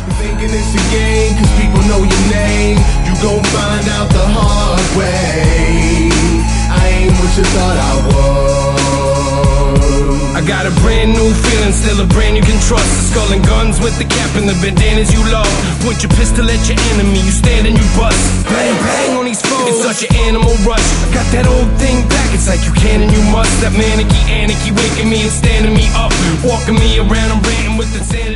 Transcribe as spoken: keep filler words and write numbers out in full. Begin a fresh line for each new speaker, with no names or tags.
Thinking it's a game, cause people know your name. You gon' find out the hard way. I ain't what you thought I was.
I got a brand new feeling, still a brand you can trust. The skull and guns with the cap and the bandanas you love. Point your pistol at your enemy, you stand and you bust. Bang bang on these foes, it's such an animal rush. I got that old thing back, it's like you can and you must. That manicky anarchy waking me and standing me up, walking me around, I'm ranting with the sand.